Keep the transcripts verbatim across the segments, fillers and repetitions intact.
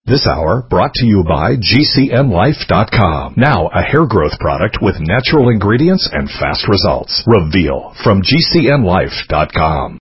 This hour brought to you by G C N Life dot com. Now a hair growth product with natural ingredients and fast results. Reveal from G C N Life dot com.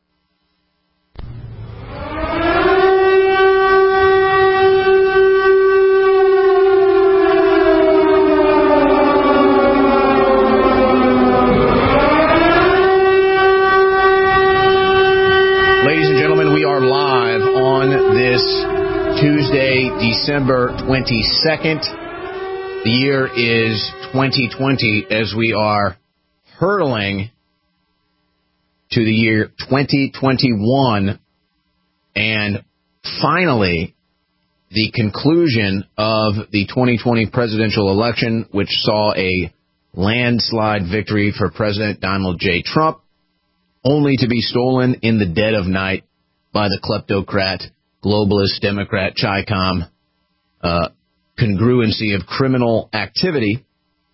Ladies and gentlemen, we are live on this Tuesday, December twenty-second. The year is twenty twenty as we are hurtling to the year twenty twenty-one and finally the conclusion of the twenty twenty presidential election, which saw a landslide victory for President Donald J. Trump, only to be stolen in the dead of night by the kleptocrat, globalist Democrat Chi-Com uh, congruency of criminal activity.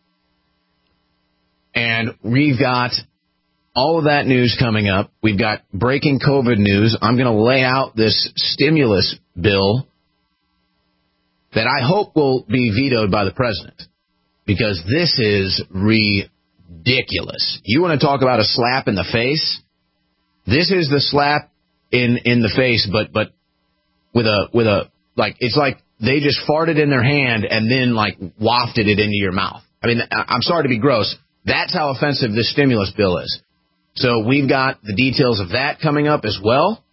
And we've got all of that news coming up. We've got breaking COVID news. I'm going to lay out this stimulus bill that I hope will be vetoed by the president, because this is ridiculous. You want to talk about a slap in the face? This is the slap in, in the face, but but with a with a like it's like they just farted in their hand and then like wafted it into your mouth. I mean, I'm sorry to be gross. That's how offensive this stimulus bill is. So we've got the details of that coming up as well.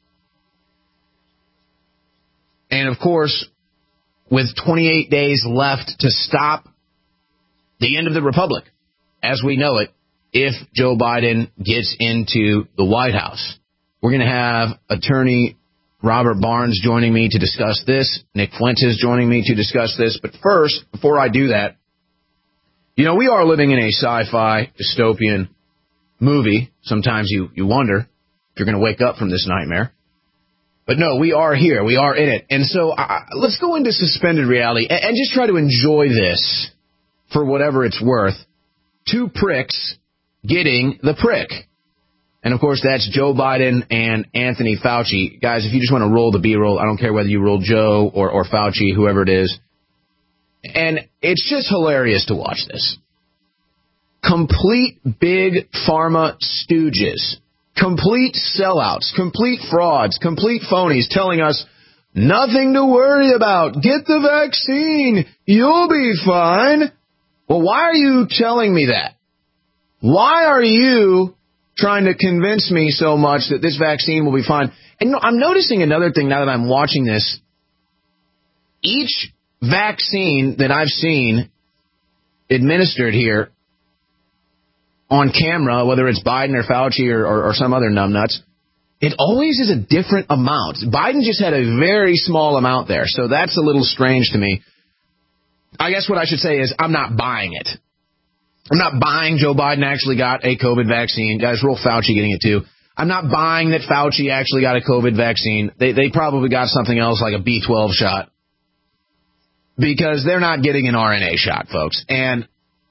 And of course, with twenty-eight days left to stop the end of the republic as we know it, if Joe Biden gets into the White House. We're going to have attorney Robert Barnes joining me to discuss this. Nick Fuentes joining me to discuss this. But first, before I do that, you know, we are living in a sci-fi dystopian movie. Sometimes you, you wonder if you're going to wake up from this nightmare. But no, we are here. We are in it. And so uh, let's go into suspended reality and, and just try to enjoy this for whatever it's worth. Two pricks getting the prick. And, of course, that's Joe Biden and Anthony Fauci. Guys, if you just want to roll the B-roll, I don't care whether you roll Joe or, or Fauci, whoever it is. And it's just hilarious to watch this. Complete big pharma stooges, complete sellouts, complete frauds, complete phonies telling us nothing to worry about. Get the vaccine. You'll be fine. Well, why are you telling me that? Why are you trying to convince me so much that this vaccine will be fine? And I'm noticing another thing now that I'm watching this. Each vaccine that I've seen administered here on camera, whether it's Biden or Fauci or, or, or some other numbnuts, it always is a different amount. Biden just had a very small amount there, so that's a little strange to me. I guess what I should say is I'm not buying it. I'm not buying Joe Biden actually got a COVID vaccine. Guys, roll Fauci getting it too. I'm not buying that Fauci actually got a COVID vaccine. They they probably got something else like a B twelve shot, because they're not getting an R N A shot, folks. And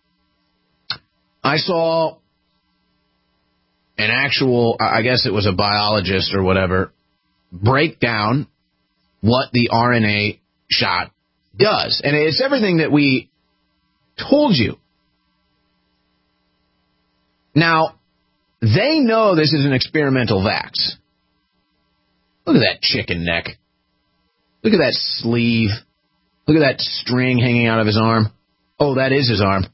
I saw an actual, I guess it was a biologist or whatever, break down what the R N A shot does. And it's everything that we told you. Now, they know this is an experimental vax. Look at that chicken neck. Look at that sleeve. Look at that string hanging out of his arm. Oh, that is his arm.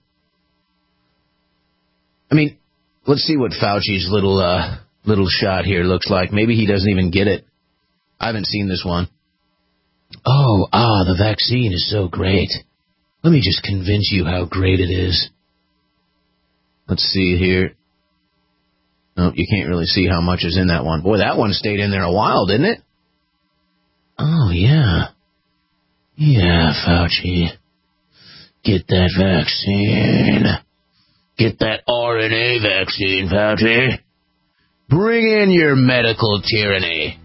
I mean, let's see what Fauci's little uh, little shot here looks like. Maybe he doesn't even get it. I haven't seen this one. Oh, ah, the vaccine is so great. Let me just convince you how great it is. Let's see here. No, you can't really see how much is in that one. Boy, that one stayed in there a while, didn't it? Oh, yeah. Yeah, Fauci. Get that vaccine. Get that R N A vaccine, Fauci. Bring in your medical tyranny.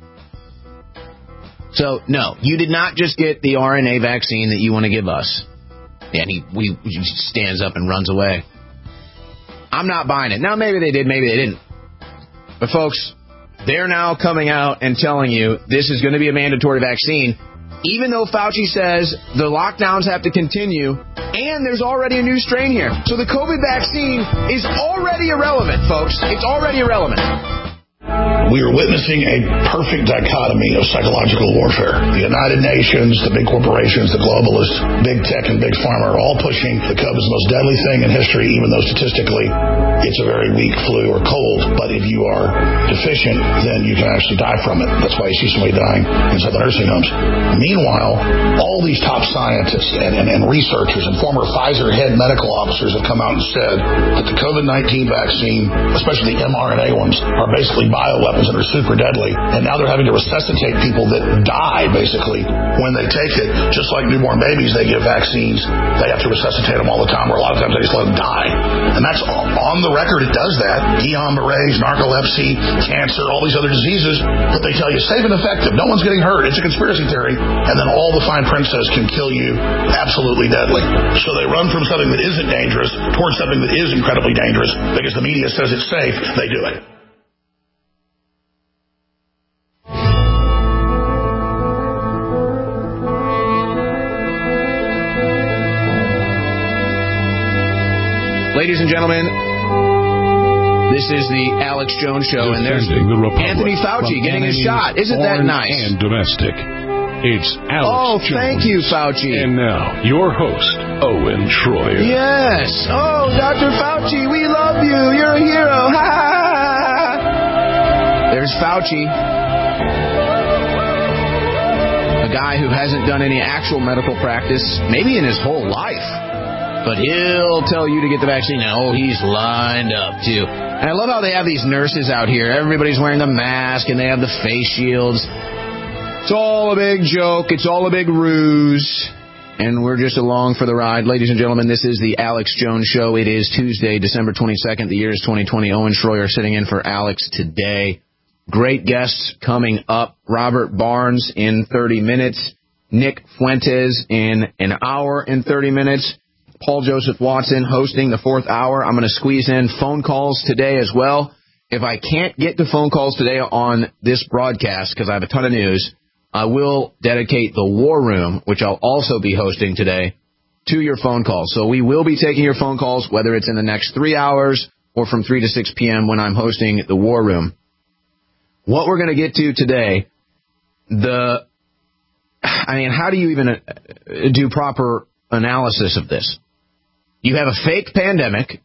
So, no, you did not just get the R N A vaccine that you want to give us. And he, we, he stands up and runs away. I'm not buying it. Now, maybe they did, maybe they didn't. But, folks, they're now coming out and telling you this is going to be a mandatory vaccine. even though Fauci says the lockdowns have to continue, and there's already a new strain here. So the COVID vaccine is already irrelevant, folks. It's already irrelevant. We are witnessing a perfect dichotomy of psychological warfare. The United Nations, the big corporations, the globalists, big tech and big pharma are all pushing the COVID is the most deadly thing in history, even though statistically it's a very weak flu or cold. But if you are deficient, then you can actually die from it. That's why you see somebody dying inside the nursing homes. Meanwhile, all these top scientists and, and, and researchers and former Pfizer head medical officers have come out and said that the COVID nineteen vaccine, especially the mRNA ones, are basically bioweapons that are super deadly, and now they're having to resuscitate people that die, basically, when they take it. Just like newborn babies, they give vaccines. They have to resuscitate them all the time, or a lot of times they just let them die. And that's on the record, it does that. Guillain-Barré, narcolepsy, cancer, all these other diseases, but they tell you, safe and effective, no one's getting hurt, it's a conspiracy theory, and then all the fine print says can kill you, absolutely deadly. So they run from something that isn't dangerous towards something that is incredibly dangerous, because the media says it's safe, they do it. Ladies and gentlemen, this is the Alex Jones Show, and there's the Anthony Fauci getting his shot. Isn't that nice? And domestic. It's Alex Oh, Jones. thank you, Fauci. And now, your host, Owen Schroyer. Yes. Oh, Doctor Fauci, we love you. You're a hero. Ha ha ha. There's Fauci, a guy who hasn't done any actual medical practice, maybe in his whole life. But he'll tell you to get the vaccine. Oh, he's lined up, too. And I love how they have these nurses out here. Everybody's wearing the mask, and they have the face shields. It's all a big joke. It's all a big ruse. And we're just along for the ride. Ladies and gentlemen, this is the Alex Jones Show. It is Tuesday, December twenty-second. The year is twenty twenty. Owen Schroyer sitting in for Alex today. Great guests coming up. Robert Barnes in thirty minutes. Nick Fuentes in an hour and thirty minutes. Paul Joseph Watson hosting the fourth hour. I'm going to squeeze in phone calls today as well. If I can't get to phone calls today on this broadcast, because I have a ton of news, I will dedicate the War Room, which I'll also be hosting today, to your phone calls. So we will be taking your phone calls, whether it's in the next three hours or from three to six p.m. when I'm hosting the War Room. What we're going to get to today, the, I mean, how do you even do proper analysis of this? You have a fake pandemic,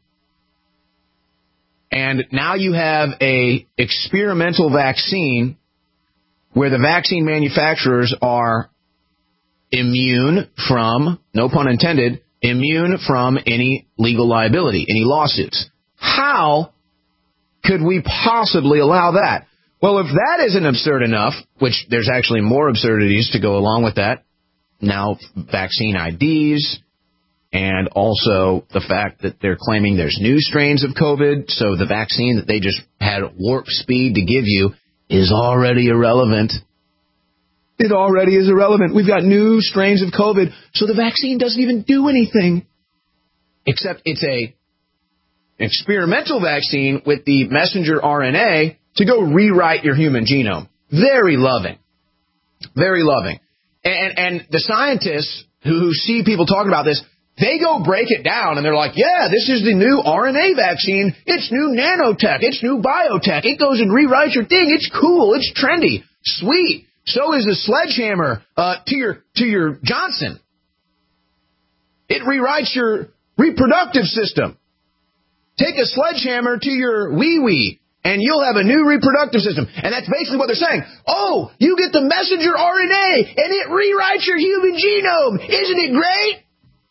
and now you have a experimental vaccine where the vaccine manufacturers are immune from, no pun intended, immune from any legal liability, any lawsuits. How could we possibly allow that? Well, if that isn't absurd enough, which there's actually more absurdities to go along with that, now vaccine I Ds, and also the fact that they're claiming there's new strains of COVID, so the vaccine that they just had warp speed to give you is already irrelevant. It already is irrelevant. We've got new strains of COVID, so the vaccine doesn't even do anything. Except it's a experimental vaccine with the messenger R N A to go rewrite your human genome. Very loving. Very loving. And, and the scientists who, who see people talking about this, they go break it down, and they're like, yeah, this is the new R N A vaccine. It's new nanotech. It's new biotech. It goes and rewrites your thing. It's cool. It's trendy. Sweet. So is the sledgehammer uh, to your to your Johnson. It rewrites your reproductive system. Take a sledgehammer to your wee-wee, and you'll have a new reproductive system. And that's basically what they're saying. Oh, you get the messenger R N A, and it rewrites your human genome. Isn't it great?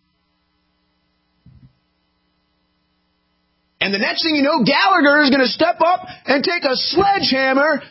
And the next thing you know, Gallagher is going to step up and take a sledgehammer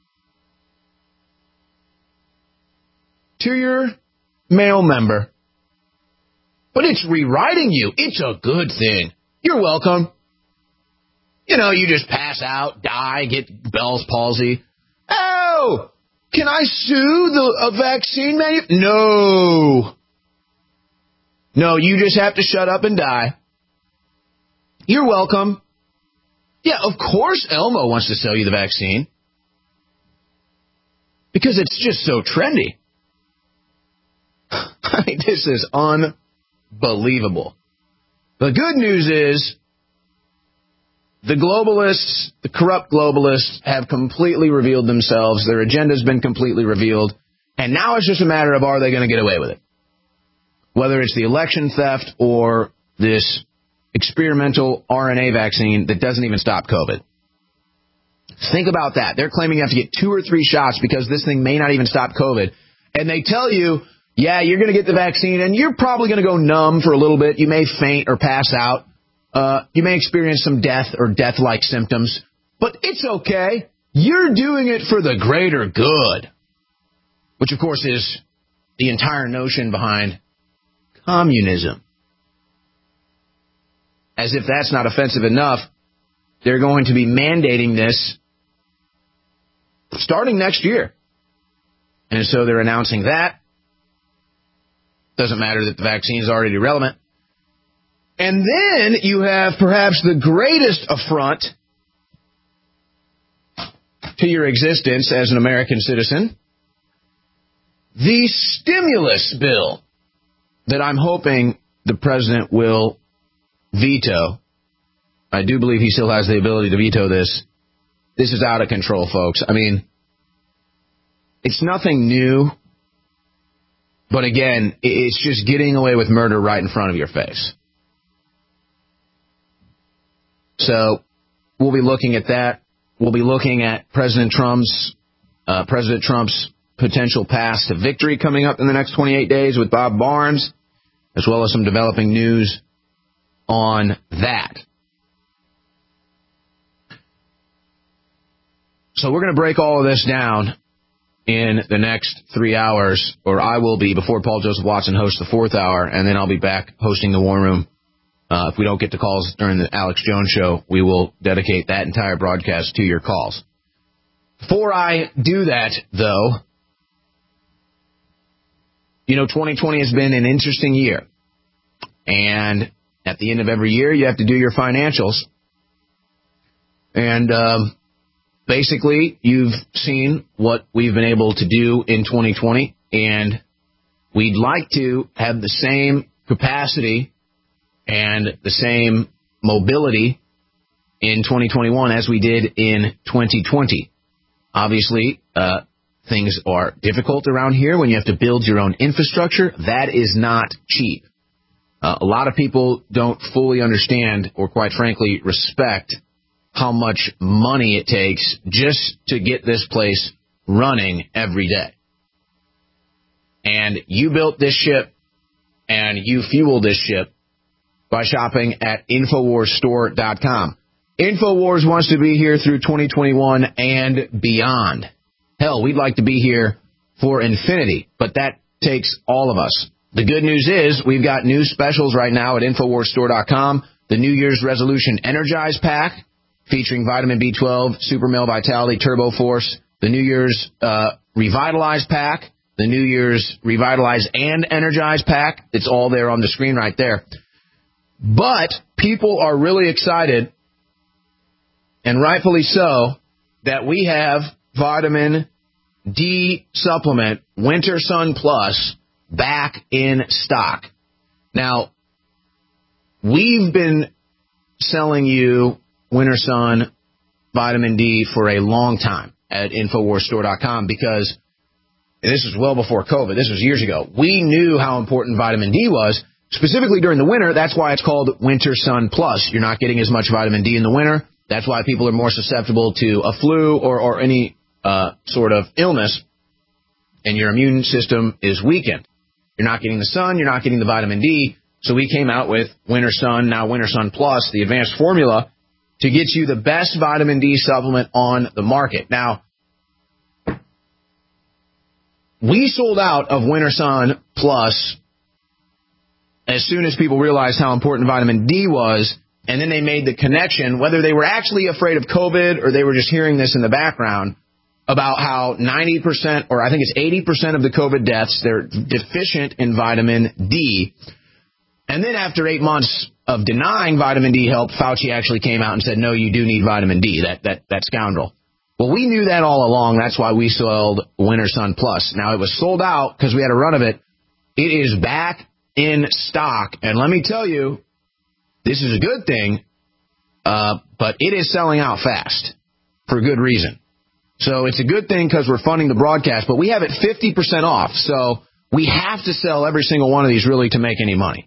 to your male member. But it's rewriting you. It's a good thing. You're welcome. You know, you just pass out, die, get Bell's palsy. Oh, can I sue the a vaccine manufacturer? No. No, you just have to shut up and die. You're welcome. Yeah, of course Elmo wants to sell you the vaccine. Because it's just so trendy. This is unbelievable. The good news is the globalists, the corrupt globalists, have completely revealed themselves. Their agenda's been completely revealed. And now it's just a matter of, are they going to get away with it? Whether it's the election theft or this experimental R N A vaccine that doesn't even stop COVID. Think about that. They're claiming you have to get two or three shots because this thing may not even stop COVID. And they tell you, yeah, you're going to get the vaccine and you're probably going to go numb for a little bit. You may faint or pass out. Uh, you may experience some death or death-like symptoms. But it's okay. You're doing it for the greater good. Which, of course, is the entire notion behind communism. As if that's not offensive enough, they're going to be mandating this starting next year. And so they're announcing that. Doesn't matter that the vaccine is already relevant. And then you have perhaps the greatest affront to your existence as an American citizen, the stimulus bill that I'm hoping the president will veto. I do believe he still has the ability to veto this. This is out of control, folks. I mean, it's nothing new. But again, it's just getting away with murder right in front of your face. So we'll be looking at that. We'll be looking at President Trump's uh, President Trump's potential path to victory coming up in the next twenty-eight days with Bob Barnes, as well as some developing news on that. So we're going to break all of this down in the next three hours, or I will be, before Paul Joseph Watson hosts the fourth hour, and then I'll be back hosting the War Room. Uh, if we don't get to calls during the Alex Jones show, we will dedicate that entire broadcast to your calls. Before I do that, though, you know, twenty twenty has been an interesting year. And at the end of every year, you have to do your financials. And um, basically, you've seen what we've been able to do in twenty twenty. And we'd like to have the same capacity and the same mobility in twenty twenty-one as we did in twenty twenty. Obviously, uh, things are difficult around here when you have to build your own infrastructure. That is not cheap. Uh, a lot of people don't fully understand or, quite frankly, respect how much money it takes just to get this place running every day. And you built this ship and you fueled this ship by shopping at Infowars Store dot com. Infowars wants to be here through twenty twenty-one and beyond. Hell, we'd like to be here for infinity, but that takes all of us. The good news is we've got new specials right now at Infowars Store dot com. The New Year's Resolution Energize Pack, featuring vitamin B twelve, Super Male Vitality, Turbo Force. The New Year's uh, Revitalize Pack. The New Year's Revitalize and Energize Pack. It's all there on the screen right there. But people are really excited, and rightfully so, that we have vitamin D supplement Winter Sun Plus back in stock. Now, we've been selling you Winter Sun vitamin D for a long time at Infowars Store dot com because this was well before COVID. This was years ago. We knew how important vitamin D was. Specifically during the winter, that's why it's called Winter Sun Plus. You're not getting as much vitamin D in the winter. That's why people are more susceptible to a flu or, or any uh, sort of illness, and your immune system is weakened. You're not getting the sun. You're not getting the vitamin D. So we came out with Winter Sun, now Winter Sun Plus, the advanced formula, to get you the best vitamin D supplement on the market. Now, we sold out of Winter Sun Plus as soon as people realized how important vitamin D was, and then they made the connection, whether they were actually afraid of COVID or they were just hearing this in the background, about how ninety percent, or I think it's eighty percent of the COVID deaths, they're deficient in vitamin D. And then after eight months of denying vitamin D help, Fauci actually came out and said, no, you do need vitamin D, that, that, that scoundrel. Well, we knew that all along. That's why we sold Winter Sun Plus. Now, it was sold out because we had a run of it It is back in stock. And let me tell you, this is a good thing, uh, but it is selling out fast for good reason. So it's a good thing because we're funding the broadcast, but we have it fifty percent off. So we have to sell every single one of these really to make any money.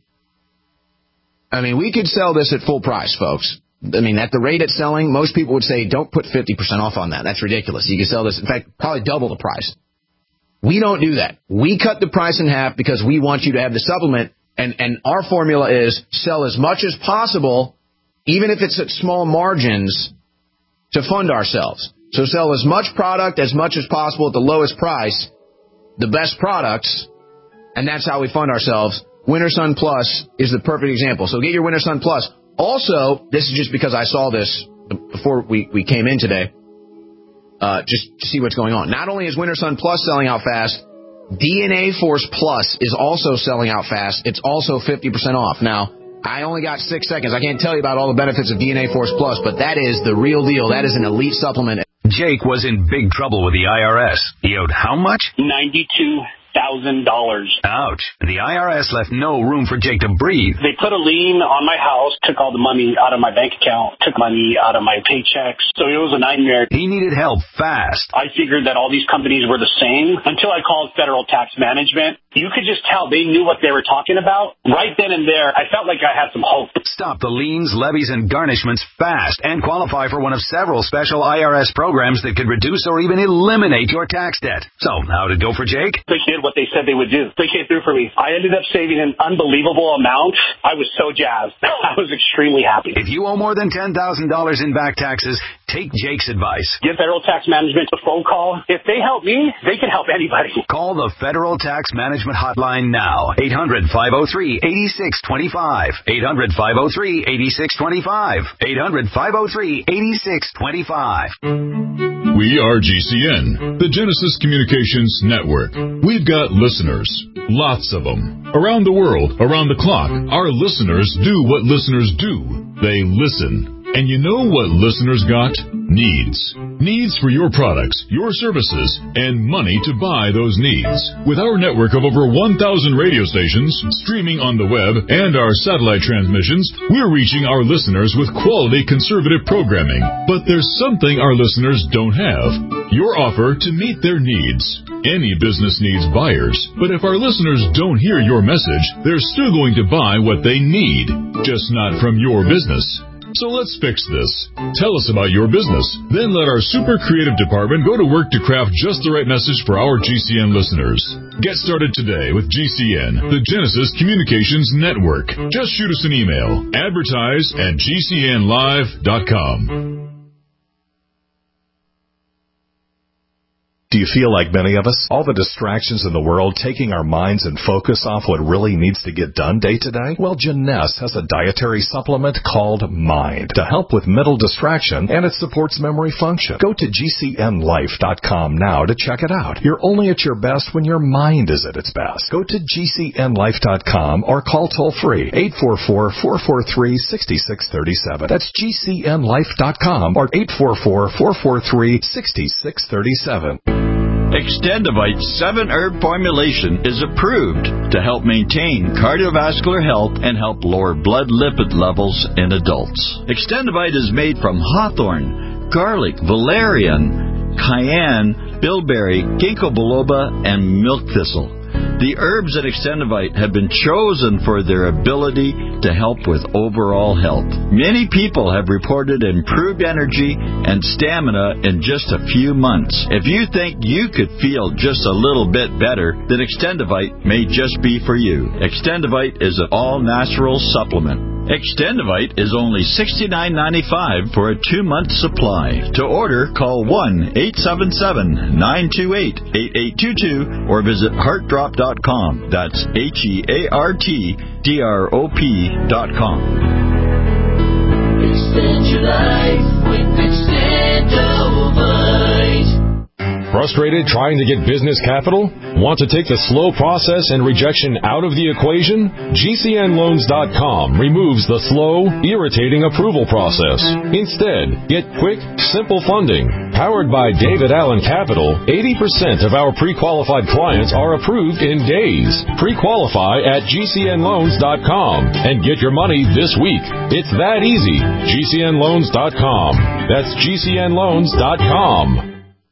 I mean, we could sell this at full price, folks. I mean, at the rate it's selling, most people would say, don't put fifty percent off on that. That's ridiculous. You can sell this, in fact, probably double the price. We don't do that. We cut the price in half because we want you to have the supplement, and, and our formula is sell as much as possible, even if it's at small margins, to fund ourselves. So sell as much product as much as possible at the lowest price, the best products, and that's how we fund ourselves. Winter Sun Plus is the perfect example. So get your Winter Sun Plus. Also, this is just because I saw this before we, we came in today, uh, just to see what's going on. Not only is Winter Sun Plus selling out fast, D N A Force Plus is also selling out fast. It's also fifty percent off. Now, I only got six seconds. I can't tell you about all the benefits of D N A Force Plus, but that is the real deal. That is an elite supplement. Jake was in big trouble with the I R S. He owed how much? ninety-two thousand dollars. Ouch. The I R S left no room for Jake to breathe. They put a lien on my house, took all the money out of my bank account, took money out of my paychecks. So it was a nightmare. He needed help fast. I figured that all these companies were the same until I called Federal Tax Management. You could just tell they knew what they were talking about. Right then and there, I felt like I had some hope. Stop the liens, levies, and garnishments fast and qualify for one of several special I R S programs that could reduce or even eliminate your tax debt. So, how'd it go for Jake? They did what they said they would do. They came through for me. I ended up saving an unbelievable amount. I was so jazzed. I was extremely happy. If you owe more than ten thousand dollars in back taxes, take Jake's advice. Give Federal Tax Management a phone call. If they help me, they can help anybody. Call the Federal Tax Management Hotline now. eight hundred, five oh three, eight six two five. eight hundred, five oh three, eight six two five. eight hundred, five oh three, eight six two five. We are G C N, the Genesis Communications Network. We've got listeners, lots of them. Around the world, around the clock, our listeners do what listeners do. They listen. And you know what listeners got? Needs. Needs for your products, your services, and money to buy those needs. With our network of over one thousand radio stations, streaming on the web, and our satellite transmissions, we're reaching our listeners with quality conservative programming. But there's something our listeners don't have. Your offer to meet their needs. Any business needs buyers, but if our listeners don't hear your message, they're still going to buy what they need, just not from your business. So let's fix this. Tell us about your business. Then let our super creative department go to work to craft just the right message for our G C N listeners. Get started today with G C N, the Genesis Communications Network. Just shoot us an email. Advertise at G C N live dot com. Do you feel like many of us? All the distractions in the world taking our minds and focus off what really needs to get done day to day? Well, Jeunesse has a dietary supplement called Mind to help with mental distraction, and it supports memory function. Go to G C N life dot com now to check it out. You're only at your best when your mind is at its best. Go to G C N life dot com or call toll-free eight four four, four four three, six six three seven. That's G C N life dot com or eight four four, four four three, six six three seven. Extendivite seven herb formulation is approved to help maintain cardiovascular health and help lower blood lipid levels in adults. Extendivite is made from hawthorn, garlic, valerian, cayenne, bilberry, ginkgo biloba, and milk thistle. The herbs in Extendivite have been chosen for their ability to help with overall health. Many people have reported improved energy and stamina in just a few months. If you think you could feel just a little bit better, then Extendivite may just be for you. Extendivite is an all-natural supplement. Extendivite is only sixty-nine ninety-five for a two-month supply. To order, call one eight seven seven, nine two eight, eight eight two two or visit heart drop dot com. That's H E A R T D R O P dot com. Extend your life with Extendivite. Frustrated trying to get business capital? Want to take the slow process and rejection out of the equation? G C N loans dot com removes the slow, irritating approval process. Instead, get quick, simple funding. Powered by David Allen Capital, eighty percent of our pre-qualified clients are approved in days. Pre-qualify at G C N loans dot com and get your money this week. It's that easy. G C N loans dot com. That's G C N loans dot com.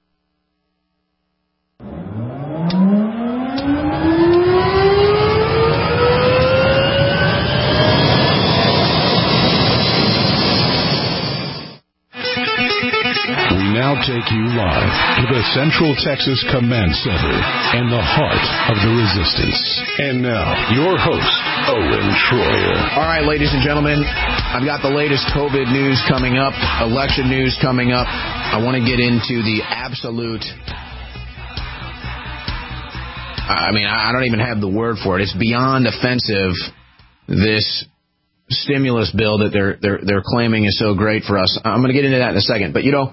Now take you live to the Central Texas Command Center and the heart of the resistance. And now, your host, Owen Shroyer. All right, ladies and gentlemen, I've got the latest COVID news coming up, election news coming up. I want to get into the absolute... I mean, I don't even have the word for it. It's beyond offensive, this stimulus bill that they're they're they're claiming is so great for us. I'm going to get into that in a second. But, you know,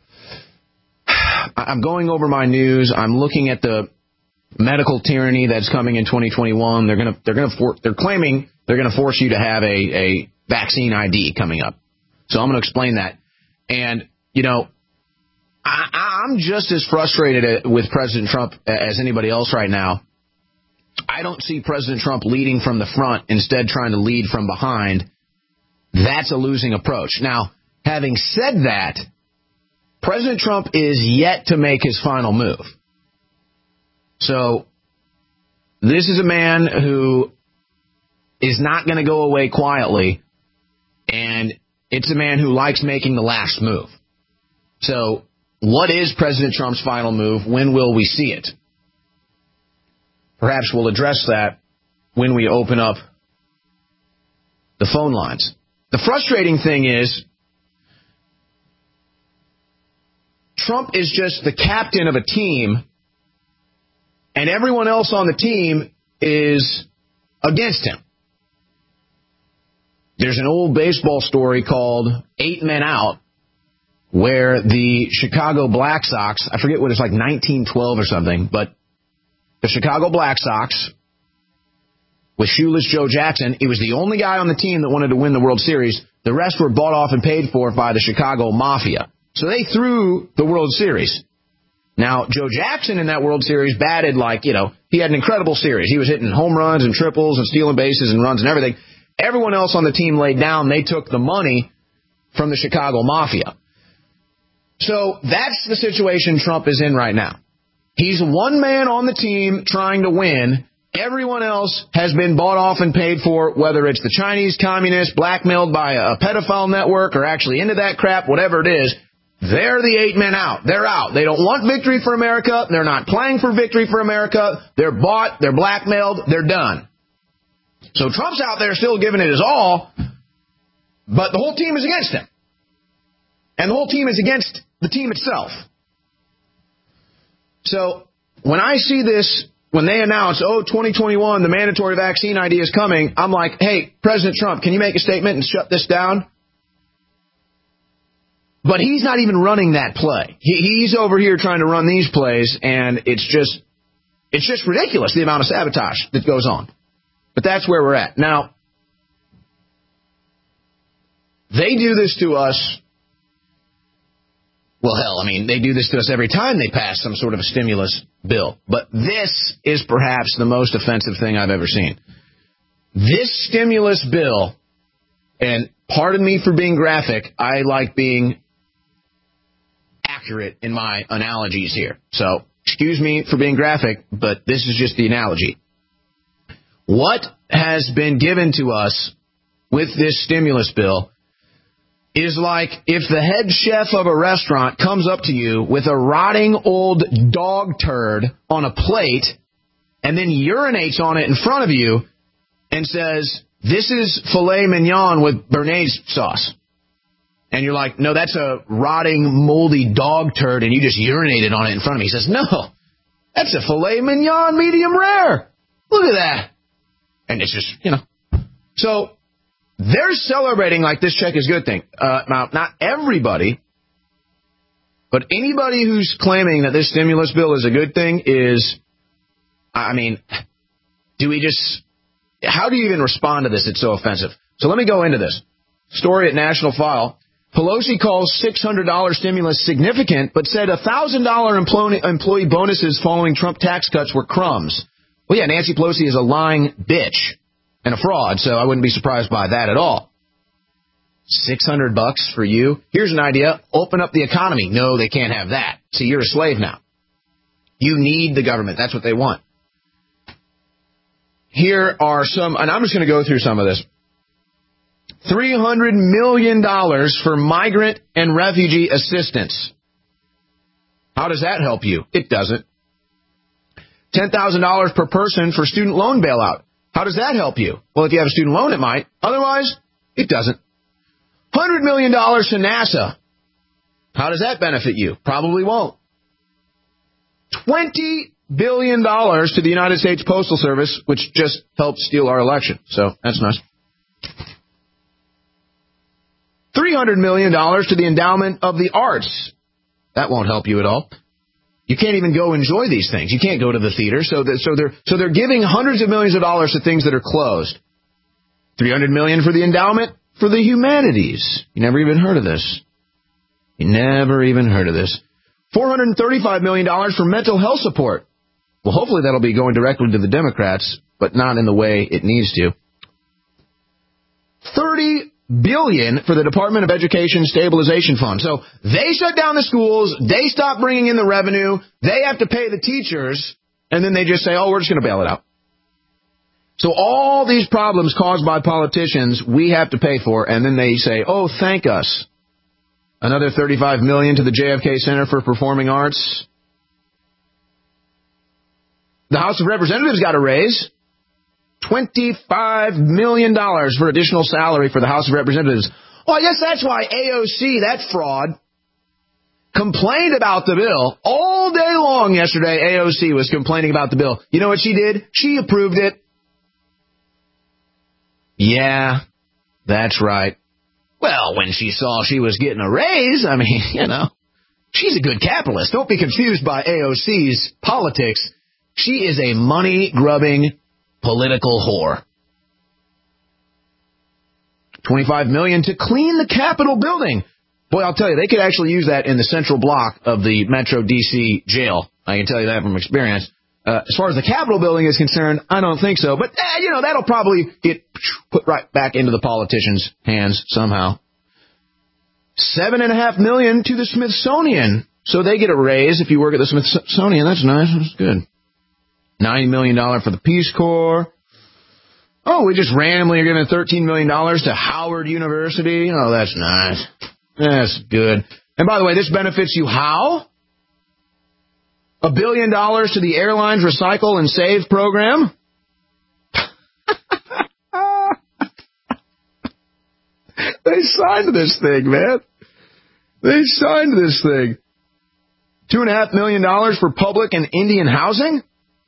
I'm going over my news. I'm looking at the medical tyranny that's coming in twenty twenty-one. They're going to they're going to for, they're claiming they're going to force you to have a, a vaccine I D coming up. So I'm going to explain that. And, you know, I, I'm just as frustrated with President Trump as anybody else right now. I don't see President Trump leading from the front, instead trying to lead from behind. That's a losing approach. Now, having said that, President Trump is yet to make his final move. So this is a man who is not going to go away quietly, and it's a man who likes making the last move. So what is President Trump's final move? When will we see it? Perhaps we'll address that when we open up the phone lines. The frustrating thing is Trump is just the captain of a team, and everyone else on the team is against him. There's an old baseball story called Eight Men Out, where the Chicago Black Sox, I forget what it's like, nineteen twelve or something, but the Chicago Black Sox, with shoeless Joe Jackson, he was the only guy on the team that wanted to win the World Series. The rest were bought off and paid for by the Chicago Mafia. So they threw the World Series. Now, Joe Jackson in that World Series batted like, you know, he had an incredible series. He was hitting home runs and triples and stealing bases and runs and everything. Everyone else on the team laid down. They took the money from the Chicago Mafia. So that's the situation Trump is in right now. He's one man on the team trying to win. Everyone else has been bought off and paid for, whether it's the Chinese communists blackmailed by a pedophile network or actually into that crap, whatever it is. They're the eight men out. They're out. They don't want victory for America. They're not playing for victory for America. They're bought. They're blackmailed. They're done. So Trump's out there still giving it his all, but the whole team is against him. And the whole team is against the team itself. So when I see this, when they announce, oh, twenty twenty-one, the mandatory vaccine I D is coming, I'm like, hey, President Trump, can you make a statement and shut this down? But he's not even running that play. He, he's over here trying to run these plays, and it's just it's just ridiculous, the amount of sabotage that goes on. But that's where we're at. Now, they do this to us. Well, hell, I mean, they do this to us every time they pass some sort of a stimulus bill. But this is perhaps the most offensive thing I've ever seen. This stimulus bill, and pardon me for being graphic, I like being accurate in my analogies here. So, excuse me for being graphic, but this is just the analogy. What has been given to us with this stimulus bill is like if the head chef of a restaurant comes up to you with a rotting old dog turd on a plate and then urinates on it in front of you and says, this is filet mignon with béarnaise sauce. And you're like, no, that's a rotting, moldy dog turd, and you just urinated on it in front of me. He says, no, that's a filet mignon medium rare. Look at that. And it's just, you know. So they're celebrating like this check is a good thing. Uh, now, not everybody But anybody who's claiming that this stimulus bill is a good thing is, I mean, do we just, how do you even respond to this? It's so offensive. So let me go into this. Story at National File. Pelosi calls six hundred dollars stimulus significant, but said one thousand dollars employee bonuses following Trump tax cuts were crumbs. Well, yeah, Nancy Pelosi is a lying bitch and a fraud, so I wouldn't be surprised by that at all. six hundred bucks for you? Here's an idea. Open up the economy. No, they can't have that. See, you're a slave now. You need the government. That's what they want. Here are some, and I'm just going to go through some of this. three hundred million dollars for migrant and refugee assistance. How does that help you? It doesn't. ten thousand dollars per person for student loan bailout. How does that help you? Well, if you have a student loan, it might. Otherwise, it doesn't. one hundred million dollars to NASA. How does that benefit you? Probably won't. twenty billion dollars to the United States Postal Service, which just helped steal our election. So that's nice. three hundred million dollars to the Endowment of the Arts. That won't help you at all. You can't even go enjoy these things. You can't go to the theater. So, that, so they're so they're giving hundreds of millions of dollars to things that are closed. three hundred million dollars for the endowment for the humanities. You never even heard of this. You never even heard of this. four hundred thirty-five million dollars for mental health support. Well, hopefully that'll be going directly to the Democrats, but not in the way it needs to. thirty billion dollars for the Department of Education Stabilization Fund. So they shut down the schools, they stop bringing in the revenue, they have to pay the teachers, and then they just say, oh, we're just going to bail it out. So all these problems caused by politicians, we have to pay for, and then they say, oh, thank us. Another thirty-five million dollars to the J F K Center for Performing Arts. The House of Representatives got a raise. twenty-five million dollars for additional salary for the House of Representatives. Well, I guess that's why A O C, that fraud, complained about the bill. All day long yesterday, A O C was complaining about the bill. You know what she did? She approved it. Yeah, that's right. Well, when she saw she was getting a raise, I mean, you know, she's a good capitalist. Don't be confused by A O C's politics. She is a money-grubbing political whore. twenty-five million dollars to clean the Capitol building. Boy, I'll tell you, they could actually use that in the central block of the Metro D C jail. I can tell you that from experience. Uh, as far as the Capitol building is concerned, I don't think so. But, eh, you know, that'll probably get put right back into the politicians' hands somehow. Seven and a half million dollars to the Smithsonian. So they get a raise if you work at the Smithsonian. That's nice. That's good. ninety million dollars for the Peace Corps. Oh, we just randomly are giving thirteen million dollars to Howard University. Oh, that's nice. That's good. And by the way, this benefits you how? A billion dollars to the Airlines Recycle and Save program? They signed this thing, man. They signed this thing. Two and a half million dollars for public and Indian housing?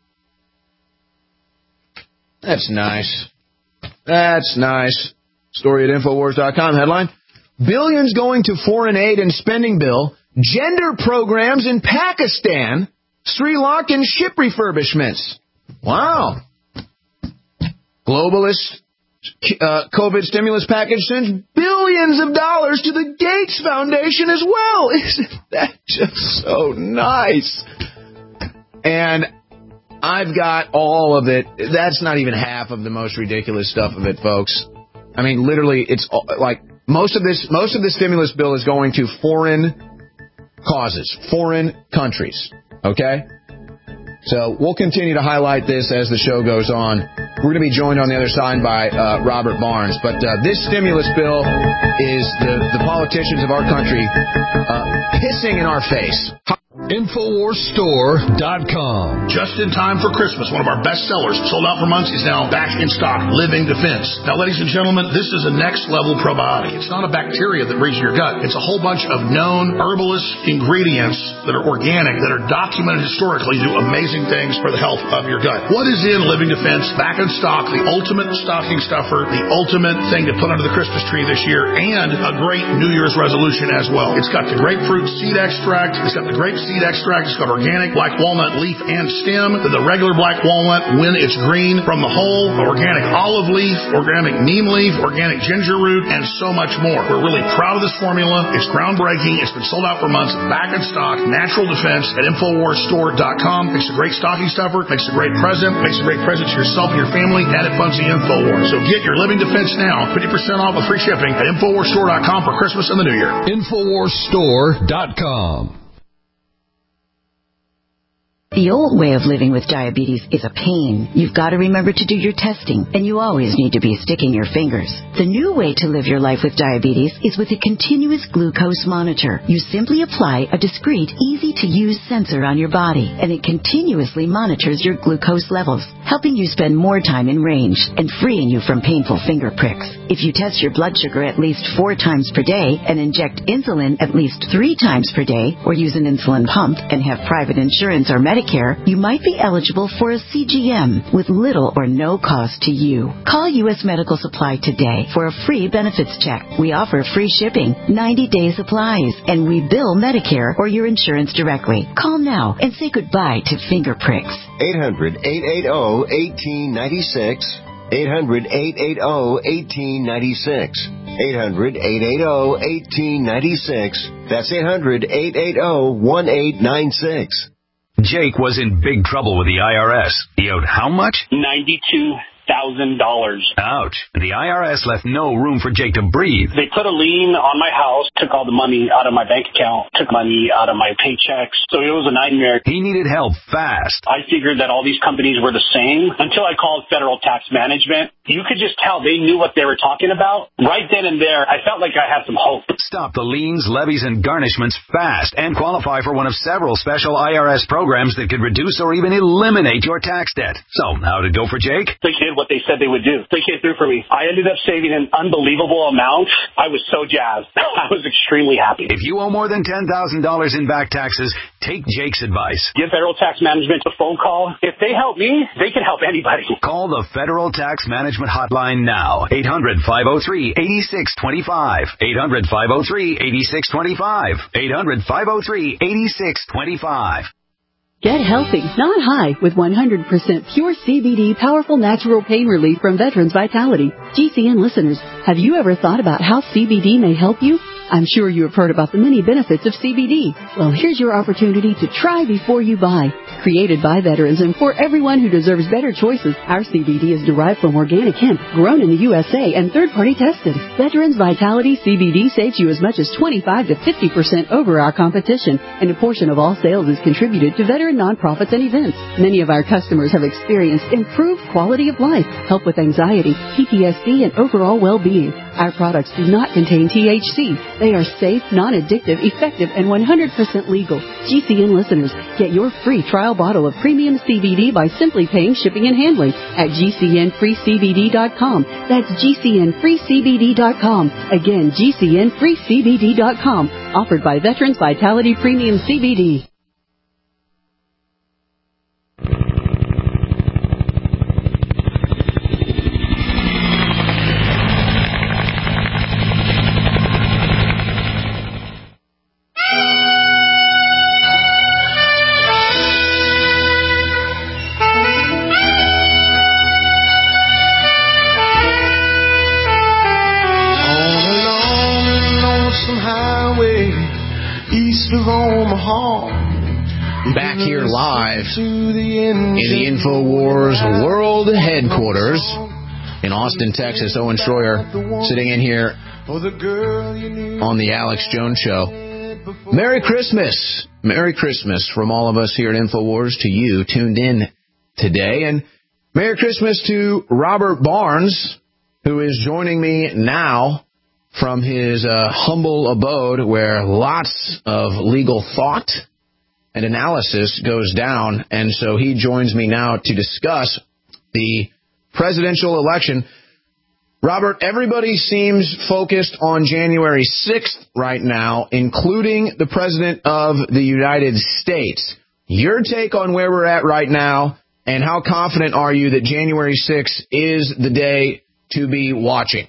That's nice. That's nice. Story at Infowars dot com headline. Billions going to foreign aid and spending bill. Gender programs in Pakistan. Sri Lankan ship refurbishments. Wow. Globalist uh, COVID stimulus package sends billions of dollars to the Gates Foundation as well. Isn't that just so nice? And I've got all of it. That's not even half of the most ridiculous stuff of it, folks. I mean, literally, it's all, like most of this, most of the stimulus bill is going to foreign causes, foreign countries. Okay? So we'll continue to highlight this as the show goes on. We're going to be joined on the other side by uh, Robert Barnes. But uh, this stimulus bill is the, the politicians of our country uh, pissing in our face. Infowars Store dot com. Just in time for Christmas, one of our best sellers, sold out for months, is now back in stock. Living Defense. Now, ladies and gentlemen, this is a next-level probiotic. It's not a bacteria that breeds in your gut. It's a whole bunch of known herbalist ingredients that are organic, that are documented historically, do amazing things for the health of your gut. What is in Living Defense? Back in stock, the ultimate stocking stuffer, the ultimate thing to put under the Christmas tree this year, and a great New Year's resolution as well. It's got the grapefruit seed extract. It's got the grape seed extract. It's got organic black walnut leaf and stem. The regular black walnut when it's green from the whole, organic olive leaf, organic neem leaf, organic ginger root, and so much more. We're really proud of this formula. It's groundbreaking. It's been sold out for months. Back in stock. Natural Defense at Infowars Store dot com. Makes a great stocking stuffer. Makes a great present. Makes a great present to yourself and your family. And it funds the Infowars. So get your Living Defense now. fifty percent off with free shipping at Infowars Store dot com for Christmas and the New Year. Infowars Store dot com. The old way of living with diabetes is a pain. You've got to remember to do your testing, and you always need to be sticking your fingers. The new way to live your life with diabetes is with a continuous glucose monitor. You simply apply a discreet, easy-to-use sensor on your body, and it continuously monitors your glucose levels, helping you spend more time in range and freeing you from painful finger pricks. If you test your blood sugar at least four times per day and inject insulin at least three times per day, or use an insulin pump and have private insurance or Medicare, you might be eligible for a C G M with little or no cost to you. Call U S Medical Supply today for a free benefits check. We offer free shipping, ninety-day supplies, and we bill Medicare or your insurance directly. Call now and say goodbye to finger pricks. eight hundred, eight eight zero, one eight nine six. eight hundred, eight eight zero, one eight nine six. eight hundred, eight eight zero, one eight nine six. That's eight hundred, eight eight zero, one eight nine six. Jake was in big trouble with the I R S. He owed how much? ninety-two thousand dollars. Ouch. The I R S left no room for Jake to breathe. They put a lien on my house, took all the money out of my bank account, took money out of my paychecks. So it was a nightmare. He needed help fast. I figured that all these companies were the same until I called Federal Tax Management. You could just tell they knew what they were talking about. Right then and there, I felt like I had some hope. Stop the liens, levies, and garnishments fast and qualify for one of several special I R S programs that could reduce or even eliminate your tax debt. So, how did it go for Jake? They did what they said they would do. They came through for me. I ended up saving an unbelievable amount. I was so jazzed. I was extremely happy. If you owe more than ten thousand dollars in back taxes, take Jake's advice. Give Federal Tax Management a phone call. If they help me, they can help anybody. Call the Federal Tax Management Hotline now. eight hundred, five oh three, eight six two five. eight hundred, five oh three, eight six two five. eight hundred, five oh three, eight six two five. Get healthy, not high, with one hundred percent pure C B D powerful natural pain relief from Veterans Vitality. G C N listeners, have you ever thought about how C B D may help you? I'm sure you have heard about the many benefits of C B D. Well, here's your opportunity to try before you buy. Created by veterans and for everyone who deserves better choices, our C B D is derived from organic hemp, grown in the U S A and third-party tested. Veterans Vitality C B D saves you as much as twenty-five to fifty percent over our competition, and a portion of all sales is contributed to veteran nonprofits and events. Many of our customers have experienced improved quality of life, help with anxiety, P T S D, and overall well-being. Our products do not contain T H C. They are safe, non-addictive, effective, and one hundred percent legal. G C N listeners, get your free trial bottle of premium C B D by simply paying shipping and handling at G C N free C B D dot com. That's G C N free C B D dot com. Again, G C N free C B D dot com. Offered by Veterans Vitality Premium C B D. Back here live in the InfoWars World Headquarters in Austin, Texas. Owen Schroyer sitting in here on the Alex Jones Show. Merry Christmas. Merry Christmas from all of us here at InfoWars to you tuned in today. And Merry Christmas to Robert Barnes, who is joining me now from his uh, humble abode where lots of legal thought and analysis goes down. And so he joins me now to discuss the presidential election. Robert, everybody seems focused on January sixth right now, including the President of the United States. Your take on where we're at right now, and how confident are you that January sixth is the day to be watching?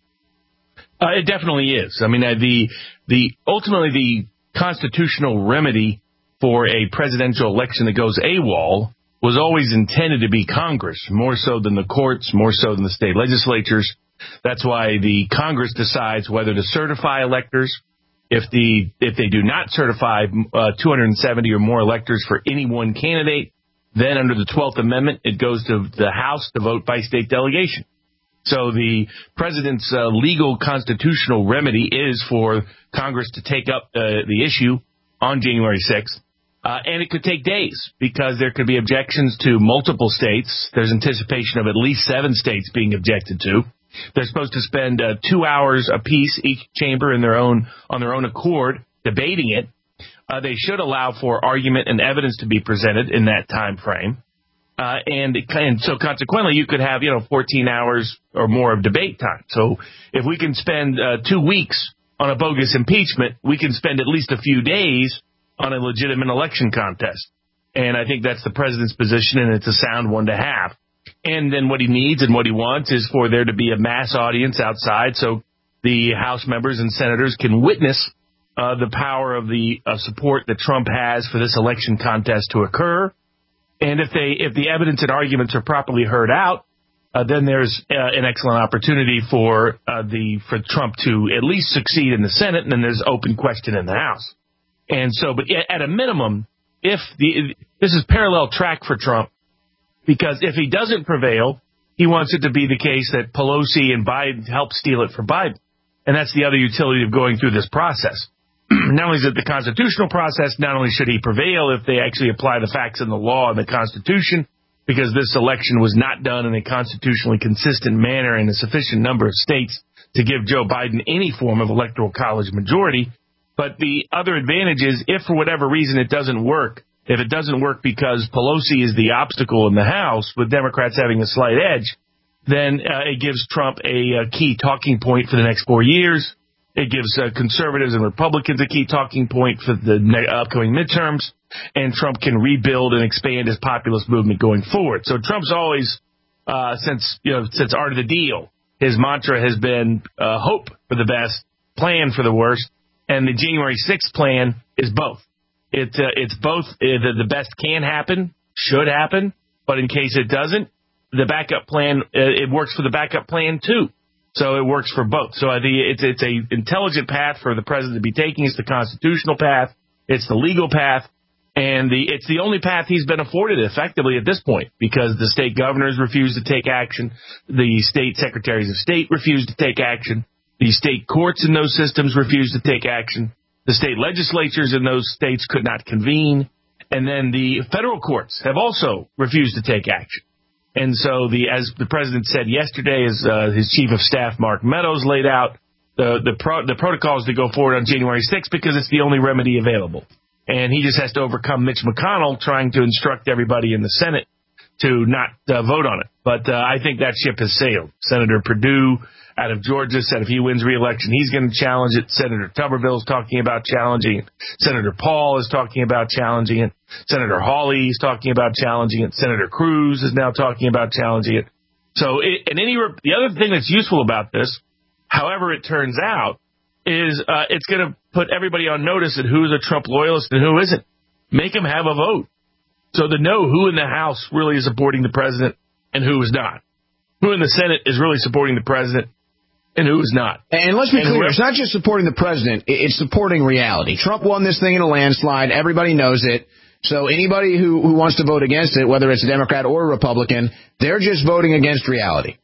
Uh, it definitely is. I mean, uh, the the ultimately the constitutional remedy for a presidential election that goes AWOL was always intended to be Congress, more so than the courts, more so than the state legislatures. That's why the Congress decides whether to certify electors. If the if they do not certify uh, two hundred seventy or more electors for any one candidate, then under the twelfth Amendment, it goes to the House to vote by state delegation. So the president's uh, legal constitutional remedy is for Congress to take up uh, the issue on January sixth. Uh, and it could take days because there could be objections to multiple states. There's anticipation of at least seven states being objected to. They're supposed to spend uh, two hours apiece, each chamber in their own on their own accord, debating it. Uh, they should allow for argument and evidence to be presented in that time frame. Uh, and, and so consequently, you could have, you know, fourteen hours or more of debate time. So if we can spend uh, two weeks on a bogus impeachment, we can spend at least a few days on a legitimate election contest. And I think that's the president's position, and it's a sound one to have. And then what he needs and what he wants is for there to be a mass audience outside so the House members and senators can witness uh, the power of the uh, support that Trump has for this election contest to occur. And if they if the evidence and arguments are properly heard out, uh, then there's uh, an excellent opportunity for uh, the for Trump to at least succeed in the Senate, and then there's open question in the House. And so, but at a minimum, if the this is parallel track for Trump, because if he doesn't prevail, he wants it to be the case that Pelosi and Biden helped steal it for Biden. And that's the other utility of going through this process. Not only is it the constitutional process, not only should he prevail if they actually apply the facts in the law and the Constitution, because this election was not done in a constitutionally consistent manner in a sufficient number of states to give Joe Biden any form of electoral college majority. But the other advantage is if for whatever reason it doesn't work, if it doesn't work because Pelosi is the obstacle in the House, with Democrats having a slight edge, then uh, it gives Trump a, a key talking point for the next four years. It gives uh, conservatives and Republicans a key talking point for the ne- upcoming midterms, and Trump can rebuild and expand his populist movement going forward. So Trump's always, uh, since you know, since Art of the Deal, his mantra has been uh, hope for the best, plan for the worst, and the January sixth plan is both. It, uh, it's both. Uh, the, the best can happen, should happen, but in case it doesn't, the backup plan, uh, it works for the backup plan too. So it works for both. So I think it's it's a intelligent path for the president to be taking. It's the constitutional path. It's the legal path. And the it's the only path he's been afforded effectively at this point, because the state governors refuse to take action. The state secretaries of state refuse to take action. The state courts in those systems refuse to take action. The state legislatures in those states could not convene. And then the federal courts have also refused to take action. And so, the as the president said yesterday, as uh, his chief of staff, Mark Meadows, laid out, the the, pro, the protocols to go forward on January sixth because it's the only remedy available. And he just has to overcome Mitch McConnell trying to instruct everybody in the Senate to not uh, vote on it. But uh, I think that ship has sailed. Senator Perdue out of Georgia said if he wins re-election, he's going to challenge it. Senator Tuberville is talking about challenging it. Senator Paul is talking about challenging it. Senator Hawley is talking about challenging it. Senator Cruz is now talking about challenging it. So, it, and any the other thing that's useful about this, however it turns out, is uh, it's going to put everybody on notice that who's a Trump loyalist and who isn't. Make them have a vote, so to know who in the House really is supporting the president and who is not. Who in the Senate is really supporting the president and who is not. And let's be and clear, it's not just supporting the president, it's supporting reality. Trump won this thing in a landslide. Everybody knows it. So anybody who, who wants to vote against it, whether it's a Democrat or a Republican, they're just voting against reality.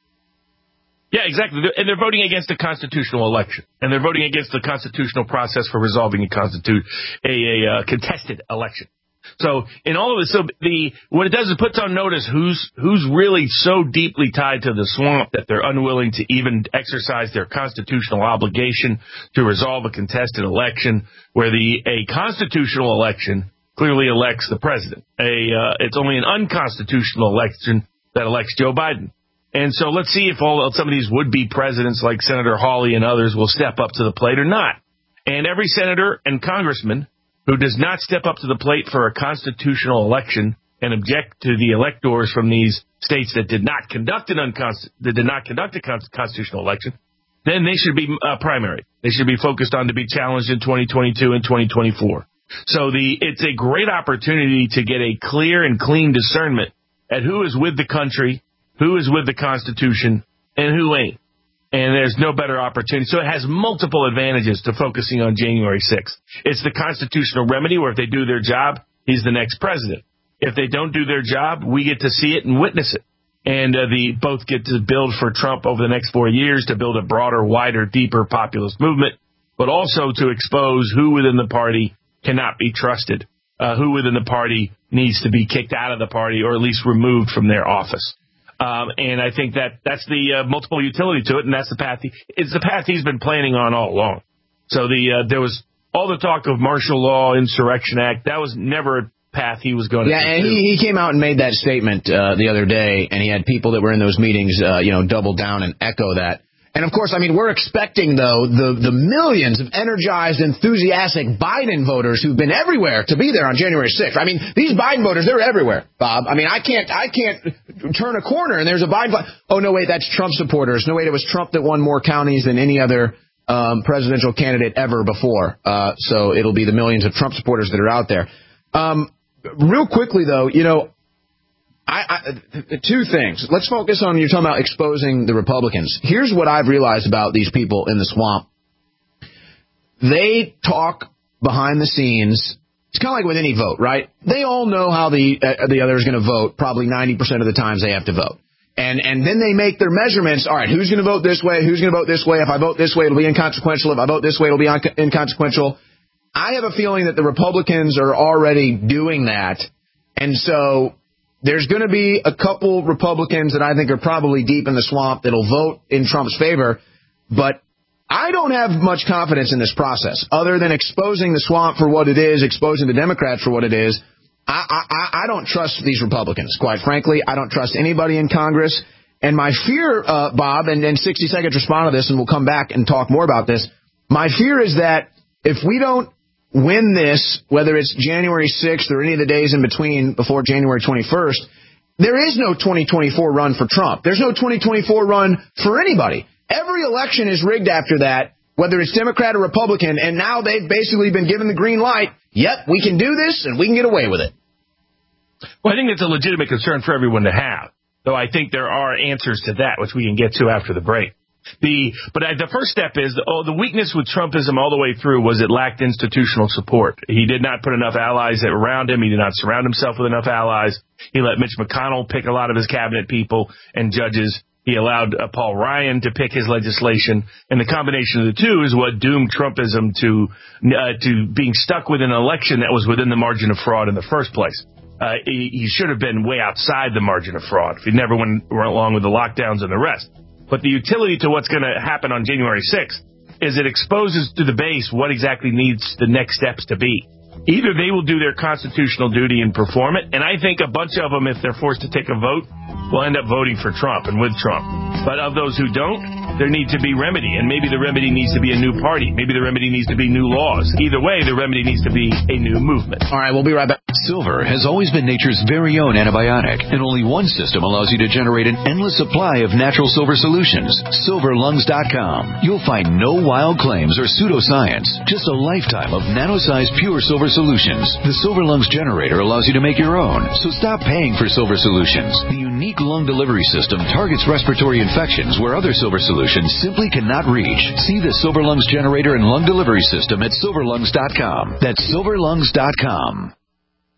Yeah, exactly. And they're voting against a constitutional election. And they're voting against the constitutional process for resolving a, constitu- a, a uh, contested election. So in all of this, so the what it does is puts on notice who's who's really so deeply tied to the swamp that they're unwilling to even exercise their constitutional obligation to resolve a contested election, where the a constitutional election clearly elects the president. A uh, it's only an unconstitutional election that elects Joe Biden. And so let's see if all some of these would-be presidents like Senator Hawley and others will step up to the plate or not. And every senator and congressman who does not step up to the plate for a constitutional election and object to the electors from these states that did not conduct an unconst- that did not conduct a constitutional election, then they should be uh, primary. They should be focused on to be challenged in twenty twenty-two and twenty twenty-four. So the it's a great opportunity to get a clear and clean discernment at who is with the country, who is with the Constitution, and who ain't. And there's no better opportunity. So it has multiple advantages to focusing on January sixth. It's the constitutional remedy where if they do their job, he's the next president. If they don't do their job, we get to see it and witness it. And uh, the both get to build for Trump over the next four years to build a broader, wider, deeper populist movement, but also to expose who within the party cannot be trusted, uh, who within the party needs to be kicked out of the party or at least removed from their office. Um, and I think that that's the uh, multiple utility to it, and that's the path he, it's the path he's been planning on all along. So the uh, there was all the talk of martial law, insurrection act. That was never a path he was going to. Yeah, and he, he came out and made that statement uh, the other day, and he had people that were in those meetings, uh, you know, double down and echo that. And, of course, I mean, we're expecting, though, the, the millions of energized, enthusiastic Biden voters who've been everywhere to be there on January sixth. I mean, these Biden voters, they're everywhere, Bob. I mean, I can't I can't turn a corner and there's a Biden. Oh, no, wait, that's Trump supporters. No, wait, it was Trump that won more counties than any other um, presidential candidate ever before. Uh, so it'll be the millions of Trump supporters that are out there. Um, real quickly, though, you know, I, I, two things. Let's focus on, you're talking about exposing the Republicans. Here's what I've realized about these people in the swamp. They talk behind the scenes. It's kind of like with any vote, right? They all know how the uh, the other is going to vote. Probably ninety percent of the times they have to vote. And and then they make their measurements. All right, who's going to vote this way? Who's going to vote this way? If I vote this way, it'll be inconsequential. If I vote this way, it'll be un- inconsequential. I have a feeling that the Republicans are already doing that. And so there's going to be a couple Republicans that I think are probably deep in the swamp that'll vote in Trump's favor. But I don't have much confidence in this process other than exposing the swamp for what it is, exposing the Democrats for what it is. I, I, I don't trust these Republicans, quite frankly. I don't trust anybody in Congress. And my fear, uh, Bob, and, and sixty seconds respond to this, and we'll come back and talk more about this. My fear is that if we don't win this, whether it's January sixth or any of the days in between before January twenty-first, there is no twenty twenty-four run for Trump. There's no twenty twenty-four run for anybody. Every election is rigged after that, whether it's Democrat or Republican, and now they've basically been given the green light. Yep, we can do this, and we can get away with it. Well, I think it's a legitimate concern for everyone to have, though I think there are answers to that, which we can get to after the break. The But uh, the first step is, oh, the weakness with Trumpism all the way through was it lacked institutional support. He did not put enough allies around him. He did not surround himself with enough allies. He let Mitch McConnell pick a lot of his cabinet people and judges. He allowed uh, Paul Ryan to pick his legislation. And the combination of the two is what doomed Trumpism to uh, to being stuck with an election that was within the margin of fraud in the first place. Uh, he, he should have been way outside the margin of fraud if he never went along with the lockdowns and the rest. But the utility to what's going to happen on January sixth is it exposes to the base what exactly needs the next steps to be. Either they will do their constitutional duty and perform it, and I think a bunch of them, if they're forced to take a vote, will end up voting for Trump and with Trump. But of those who don't, there needs to be remedy, and maybe the remedy needs to be a new party. Maybe the remedy needs to be new laws. Either way, the remedy needs to be a new movement. All right, we'll be right back. Silver has always been nature's very own antibiotic, and only one system allows you to generate an endless supply of natural silver solutions. silver lungs dot com. You'll find no wild claims or pseudoscience, just a lifetime of nano-sized pure silver solutions. The Silver Lungs generator allows you to make your own, so stop paying for silver solutions. The unique lung delivery system targets respiratory infections where other silver solutions simply cannot reach. See the Silver Lungs generator and lung delivery system at silver lungs dot com. That's silver lungs dot com.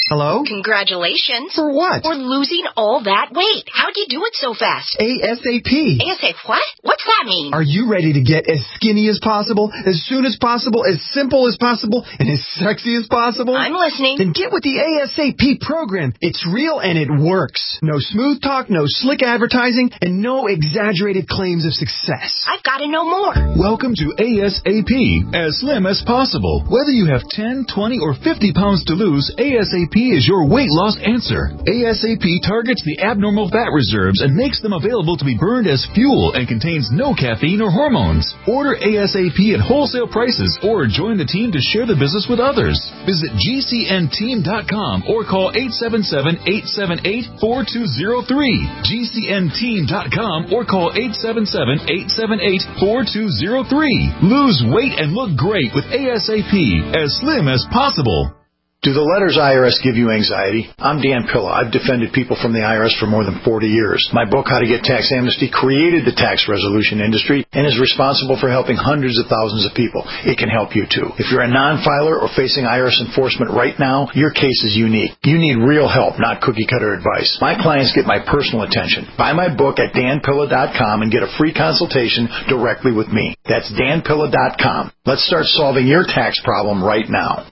Hello? Congratulations. For what? For losing all that weight. How'd you do it so fast? ASAP. ASAP what? What's that mean? Are you ready to get as skinny as possible, as soon as possible, as simple as possible, and as sexy as possible? I'm listening. Then get with the ASAP program. It's real and it works. No smooth talk, no slick advertising, and no exaggerated claims of success. I've got to know more. Welcome to ASAP, as slim as possible. Whether you have ten, twenty, or fifty pounds to lose, ASAP is your weight loss answer. ASAP targets the abnormal fat reserves and makes them available to be burned as fuel and contains no caffeine or hormones. Order ASAP at wholesale prices or join the team to share the business with others. Visit G C N team dot com or call eight seven seven, eight seven eight, four two zero three. G C N team dot com or call eight seven seven, eight seven eight, four two zero three. Lose weight and look great with ASAP, as slim as possible. Do the letters I R S give you anxiety? I'm Dan Pilla. I've defended people from the I R S for more than forty years. My book, How to Get Tax Amnesty, created the tax resolution industry and is responsible for helping hundreds of thousands of people. It can help you too. If you're a non-filer or facing I R S enforcement right now, your case is unique. You need real help, not cookie-cutter advice. My clients get my personal attention. Buy my book at dan pilla dot com and get a free consultation directly with me. That's dan pilla dot com. Let's start solving your tax problem right now.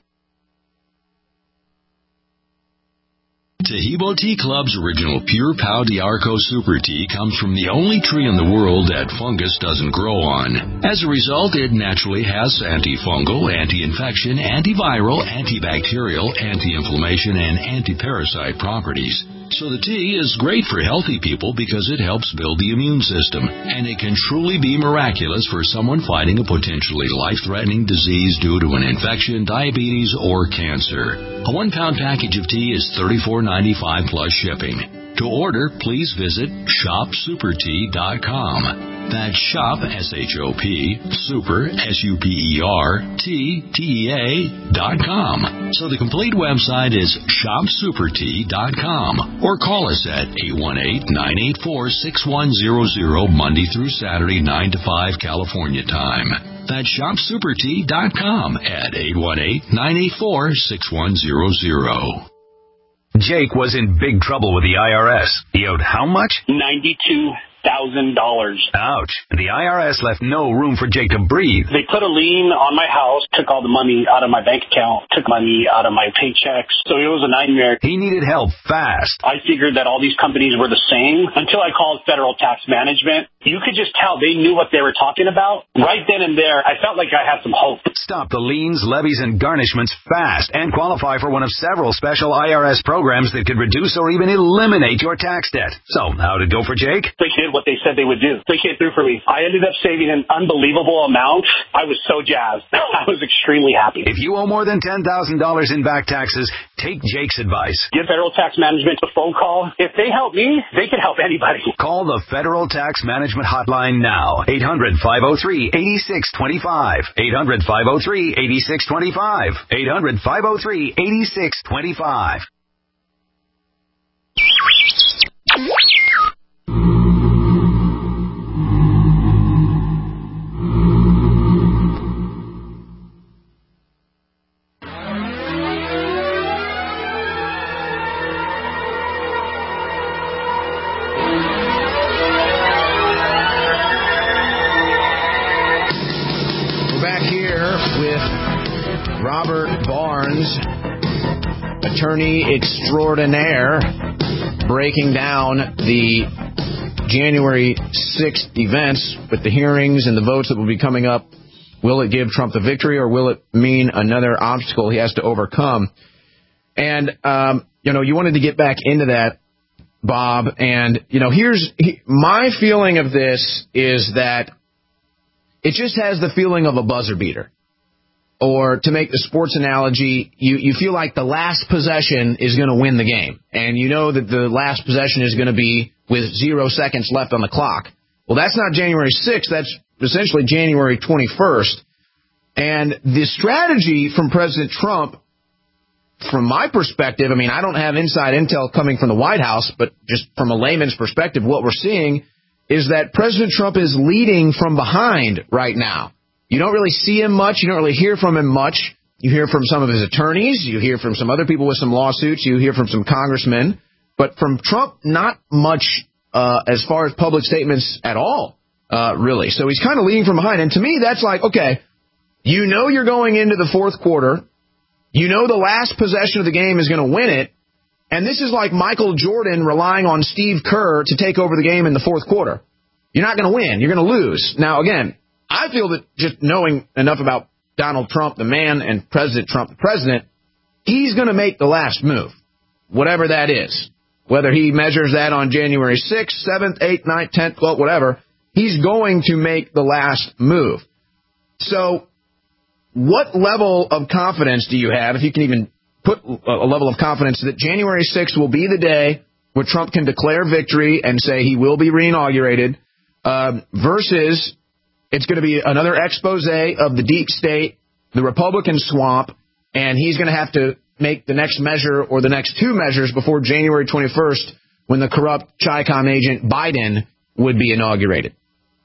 Tahibo Tea Club's original Pure Pau d'Arco Super Tea comes from the only tree in the world that fungus doesn't grow on. As a result, it naturally has antifungal, anti-infection, antiviral, antibacterial, anti-inflammation, and anti-parasite properties. So the tea is great for healthy people because it helps build the immune system, and it can truly be miraculous for someone fighting a potentially life-threatening disease due to an infection, diabetes, or cancer. A one-pound package of tea is thirty-four ninety-five plus shipping. To order, please visit shop super tea dot com. That's shop, S H O P, super, S U P E R, T, T E A, dot com. So the complete website is shop super tea dot com. Or call us at eight one eight, nine eight four, six one zero zero, Monday through Saturday, nine to five, California time. That's shop super tea dot com at eight one eight, nine eight four, six one zero zero. Jake was in big trouble with the I R S. He owed how much? ninety-two thousand dollars. Ouch. The I R S left no room for Jake to breathe. They put a lien on my house, took all the money out of my bank account, took money out of my paychecks. So it was a nightmare. He needed help fast. I figured that all these companies were the same until I called Federal Tax Management. You could just tell they knew what they were talking about. Right then and there, I felt like I had some hope. Stop the liens, levies, and garnishments fast and qualify for one of several special I R S programs that could reduce or even eliminate your tax debt. So, how'd it go for Jake? They did what they said they would do. They came through for me. I ended up saving an unbelievable amount. I was so jazzed. I was extremely happy. If you owe more than ten thousand dollars in back taxes, take Jake's advice. Give Federal Tax Management a phone call. If they help me, they can help anybody. Call the Federal Tax Management Hotline now. eight hundred, five oh three, eight six two five. eight hundred, five oh three, eight six two five. eight hundred, five oh three, eight six two five. Robert Barnes, attorney extraordinaire, breaking down the January sixth events with the hearings and the votes that will be coming up. Will it give Trump the victory, or will it mean another obstacle he has to overcome? And, um, you know, you wanted to get back into that, Bob. And, you know, here's he, my feeling of this is that it just has the feeling of a buzzer beater. Or to make the sports analogy, you, you feel like the last possession is going to win the game. And you know that the last possession is going to be with zero seconds left on the clock. Well, that's not January sixth. That's essentially January twenty-first. And the strategy from President Trump, from my perspective, I mean, I don't have inside intel coming from the White House, but just from a layman's perspective, what we're seeing is that President Trump is leading from behind right now. You don't really see him much. You don't really hear from him much. You hear from some of his attorneys. You hear from some other people with some lawsuits. You hear from some congressmen. But from Trump, not much uh, as far as public statements at all, uh, really. So he's kind of leading from behind. And to me, that's like, okay, you know you're going into the fourth quarter. You know the last possession of the game is going to win it. And this is like Michael Jordan relying on Steve Kerr to take over the game in the fourth quarter. You're not going to win. You're going to lose. Now, again, I feel that just knowing enough about Donald Trump, the man, and President Trump, the president, he's going to make the last move, whatever that is. Whether he measures that on January sixth, seventh, eighth, ninth, tenth, twelfth, whatever, he's going to make the last move. So what level of confidence do you have, if you can even put a level of confidence, that January sixth will be the day where Trump can declare victory and say he will be reinaugurated, uh, versus it's going to be another expose of the deep state, the Republican swamp, and he's going to have to make the next measure or the next two measures before January twenty-first, when the corrupt Chi-Com agent Biden would be inaugurated?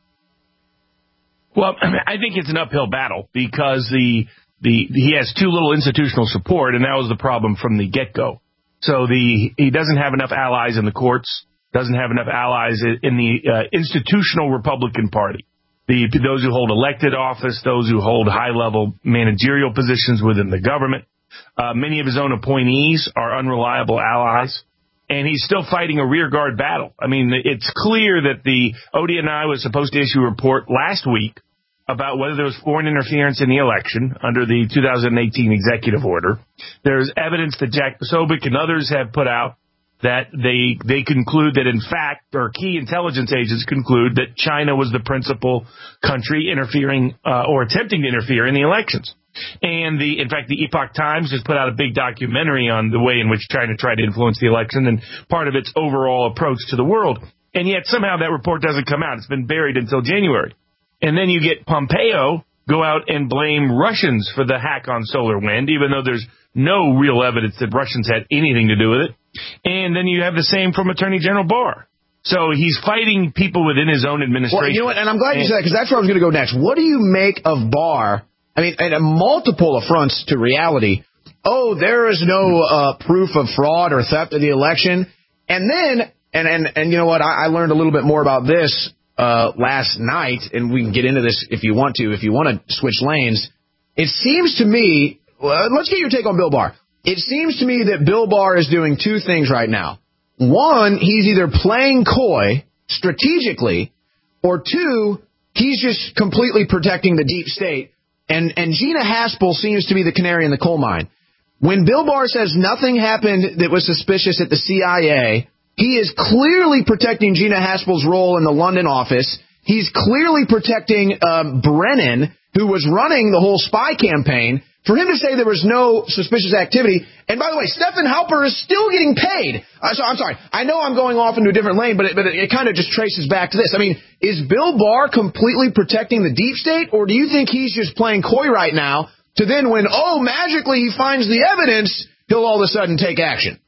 Well, I think it's an uphill battle because the the he has too little institutional support, and that was the problem from the get-go. So the he doesn't have enough allies in the courts, doesn't have enough allies in the uh, institutional Republican Party. The those who hold elected office, those who hold high-level managerial positions within the government. Uh, many of his own appointees are unreliable allies, and he's still fighting a rearguard battle. I mean, it's clear that the O D N I was supposed to issue a report last week about whether there was foreign interference in the election under the two thousand eighteen executive order. There's evidence that Jack Posobiec and others have put out that they they conclude that, in fact, or key intelligence agents conclude that China was the principal country interfering uh, or attempting to interfere in the elections. And the, in fact, the Epoch Times just put out a big documentary on the way in which China tried to influence the election and part of its overall approach to the world. And yet somehow that report doesn't come out. It's been buried until January. And then you get Pompeo go out and blame Russians for the hack on SolarWind, even though there's no real evidence that Russians had anything to do with it. And then you have the same from Attorney General Barr. So he's fighting people within his own administration. Well, you know what? And I'm glad you said that, because that's where I was going to go next. What do you make of Barr? I mean, and multiple affronts to reality. Oh, there is no uh, proof of fraud or theft of the election. And then, and and, and you know what? I, I learned a little bit more about this uh, last night, and we can get into this if you want to, if you want to switch lanes. It seems to me, well, let's get your take on Bill Barr. It seems to me that Bill Barr is doing two things right now. One, he's either playing coy strategically, or two, he's just completely protecting the deep state. And and Gina Haspel seems to be the canary in the coal mine. When Bill Barr says nothing happened that was suspicious at the C I A, he is clearly protecting Gina Haspel's role in the London office. He's clearly protecting um, Brennan, who was running the whole spy campaign. For him to say there was no suspicious activity, and by the way, Stephen Halper is still getting paid. Uh, so I'm sorry, I know I'm going off into a different lane, but it, but it, it kind of just traces back to this. I mean, is Bill Barr completely protecting the deep state, or do you think he's just playing coy right now to then when, oh, magically he finds the evidence, he'll all of a sudden take action?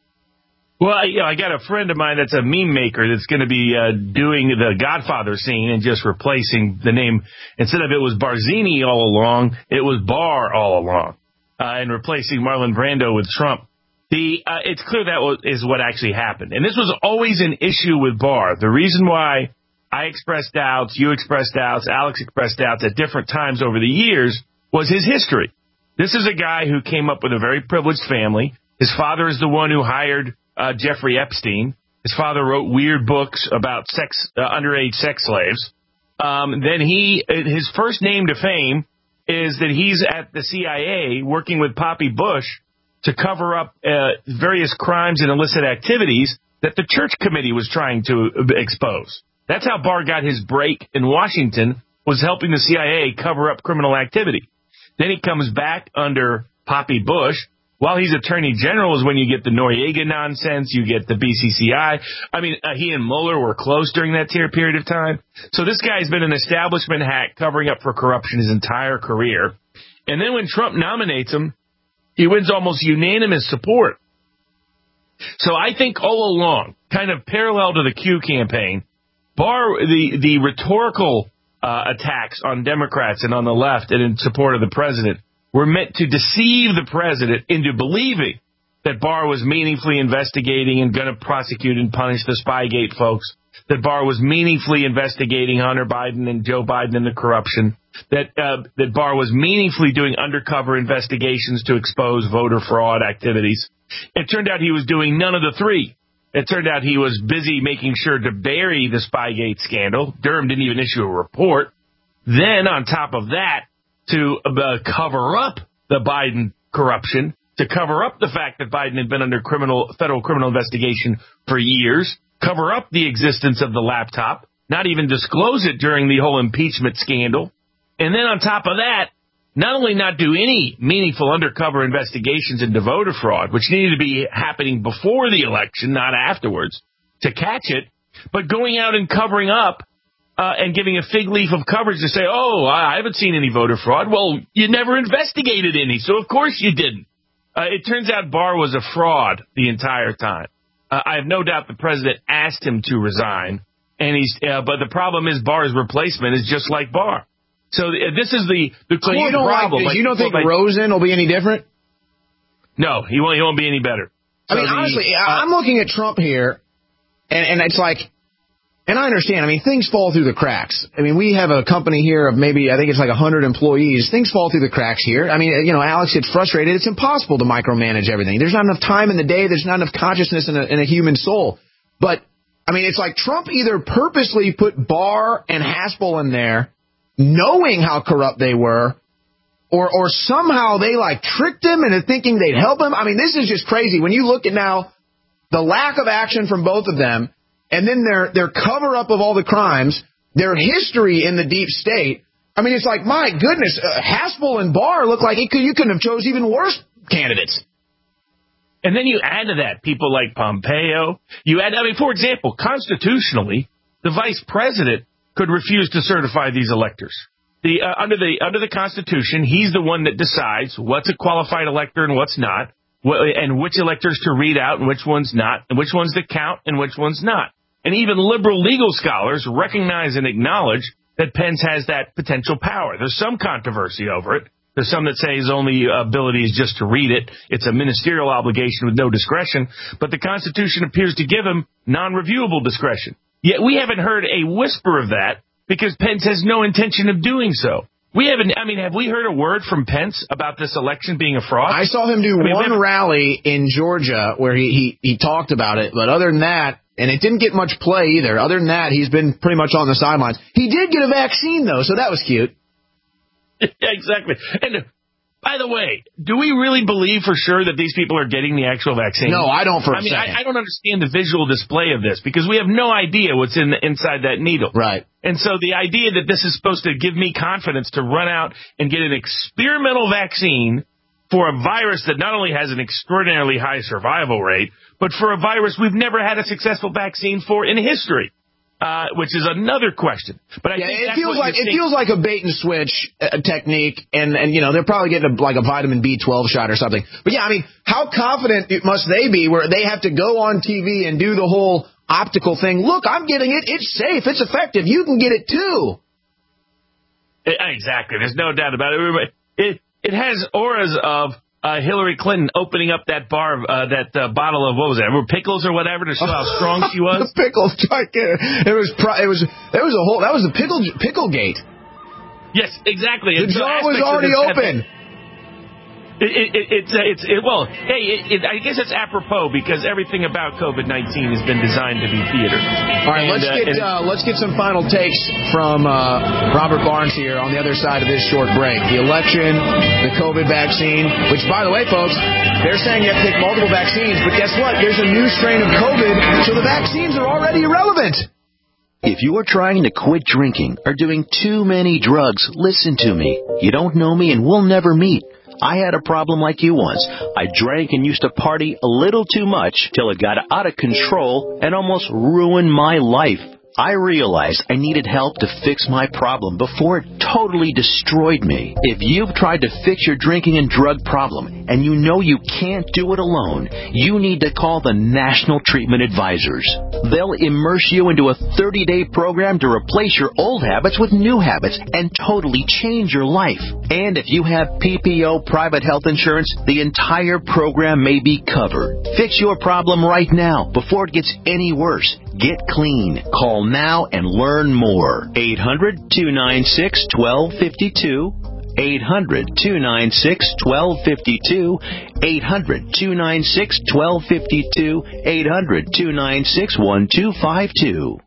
Well, I, you know, I got a friend of mine that's a meme maker that's going to be uh, doing the Godfather scene and just replacing the name. Instead of it was Barzini all along, it was Barr all along, uh, and replacing Marlon Brando with Trump. The uh, it's clear that was, is what actually happened. And this was always an issue with Barr. The reason why I expressed doubts, you expressed doubts, Alex expressed doubts at different times over the years was his history. This is a guy who came up with a very privileged family. His father is the one who hired Uh, Jeffrey Epstein. His father wrote weird books about sex, uh, underage sex slaves. Um, then he, his first name to fame is that he's at the C I A working with Poppy Bush to cover up uh, various crimes and illicit activities that the church committee was trying to expose. That's how Barr got his break in Washington, was helping the C I A cover up criminal activity. Then he comes back under Poppy Bush. While he's Attorney General is when you get the Noriega nonsense, you get the B C C I. I mean, uh, he and Mueller were close during that period of time. So this guy's been an establishment hack covering up for corruption his entire career. And then when Trump nominates him, he wins almost unanimous support. So I think all along, kind of parallel to the Q campaign, Barr, the, the rhetorical uh, attacks on Democrats and on the left and in support of the president were meant to deceive the president into believing that Barr was meaningfully investigating and going to prosecute and punish the Spygate folks, that Barr was meaningfully investigating Hunter Biden and Joe Biden and the corruption, that uh, that Barr was meaningfully doing undercover investigations to expose voter fraud activities. It turned out he was doing none of the three. It turned out he was busy making sure to bury the Spygate scandal. Durham didn't even issue a report. Then, on top of that, to uh, cover up the Biden corruption, to cover up the fact that Biden had been under criminal federal criminal investigation for years, cover up the existence of the laptop, not even disclose it during the whole impeachment scandal. And then on top of that, not only not do any meaningful undercover investigations into voter fraud, which needed to be happening before the election, not afterwards, to catch it, but going out and covering up uh, and giving a fig leaf of coverage to say, oh, I haven't seen any voter fraud. Well, you never investigated any, so of course you didn't. Uh, it turns out Barr was a fraud the entire time. Uh, I have no doubt the president asked him to resign, and he's. Uh, but the problem is Barr's replacement is just like Barr. So uh, this is the the core so you don't problem. Like, like, you don't think like, Rosen will be any different? No, he won't. He won't be any better. I So mean, the, honestly, uh, I'm looking at Trump here, and, and it's like, and I understand. I mean, things fall through the cracks. I mean, we have a company here of maybe, I think it's like one hundred employees. Things fall through the cracks here. I mean, you know, Alex gets frustrated. It's impossible to micromanage everything. There's not enough time in the day. There's not enough consciousness in a, in a human soul. But, I mean, it's like Trump either purposely put Barr and Haspel in there, knowing how corrupt they were, or or somehow they, like, tricked him into thinking they'd help him. I mean, this is just crazy. When you look at now the lack of action from both of them, and then their their cover-up of all the crimes, their history in the deep state, I mean, it's like, my goodness, uh, Haspel and Barr look like it could, you couldn't have chose even worse candidates. And then you add to that people like Pompeo. You add, I mean, for example, constitutionally, the vice president could refuse to certify these electors. The uh, under the under the Constitution, he's the one that decides what's a qualified elector and what's not, wh- and which electors to read out and which ones not, and which ones to count and which ones not. And even liberal legal scholars recognize and acknowledge that Pence has that potential power. There's some controversy over it. There's some that say his only ability is just to read it. It's a ministerial obligation with no discretion. But the Constitution appears to give him non-reviewable discretion. Yet we haven't heard a whisper of that because Pence has no intention of doing so. We haven't, I mean, have we heard a word from Pence about this election being a fraud? I saw him do I mean, one rally in Georgia where he, he, he talked about it. But other than that, and it didn't get much play either. Other than that, he's been pretty much on the sidelines. He did get a vaccine, though, so that was cute. Exactly. And by the way, do we really believe for sure that these people are getting the actual vaccine? No, I don't for a I mean, second. I, I don't understand the visual display of this because we have no idea what's in the, inside that needle. Right. And so the idea that this is supposed to give me confidence to run out and get an experimental vaccine for a virus that not only has an extraordinarily high survival rate, but for a virus we've never had a successful vaccine for in history. Uh, which is another question. But I yeah, think it that's feels what like it saying. feels like a bait and switch uh, technique, and and you know they're probably getting a, like a vitamin B twelve shot or something. But yeah, I mean, how confident must they be where they have to go on T V and do the whole optical thing? Look, I'm getting it. It's safe. It's effective. You can get it too. It, exactly. There's no doubt about it. It it has auras of Uh, Hillary Clinton opening up that bar, uh, that uh, bottle of what was it, pickles or whatever, to show how strong she was. The pickles, it was, it was, there was a whole, that was the pickle, pickle gate. Yes, exactly. The jar was already open. It, it, it, it's, uh, it's, it, well, hey, it, it, I guess it's apropos because everything about COVID nineteen has been designed to be theater. All right, and, let's uh, get and, uh, let's get some final takes from uh, Robert Barnes here on the other side of this short break. The election, the COVID vaccine, which, by the way, folks, they're saying you have to take multiple vaccines, but guess what? There's a new strain of COVID, so the vaccines are already irrelevant. If you are trying to quit drinking or doing too many drugs, listen to me. You don't know me and we'll never meet. I had a problem like you once. I drank and used to party a little too much till it got out of control and almost ruined my life. I realized I needed help to fix my problem before it totally destroyed me. If you've tried to fix your drinking and drug problem and you know you can't do it alone, you need to call the National Treatment Advisors. They'll immerse you into a thirty-day program to replace your old habits with new habits and totally change your life. And if you have P P O private health insurance, the entire program may be covered. Fix your problem right now before it gets any worse. Get clean. Call now and learn more. eight hundred, two nine six, one two five two. eight hundred, two nine six, one two five two. eight hundred, two nine six, one two five two. eight hundred, two nine six, one two five two.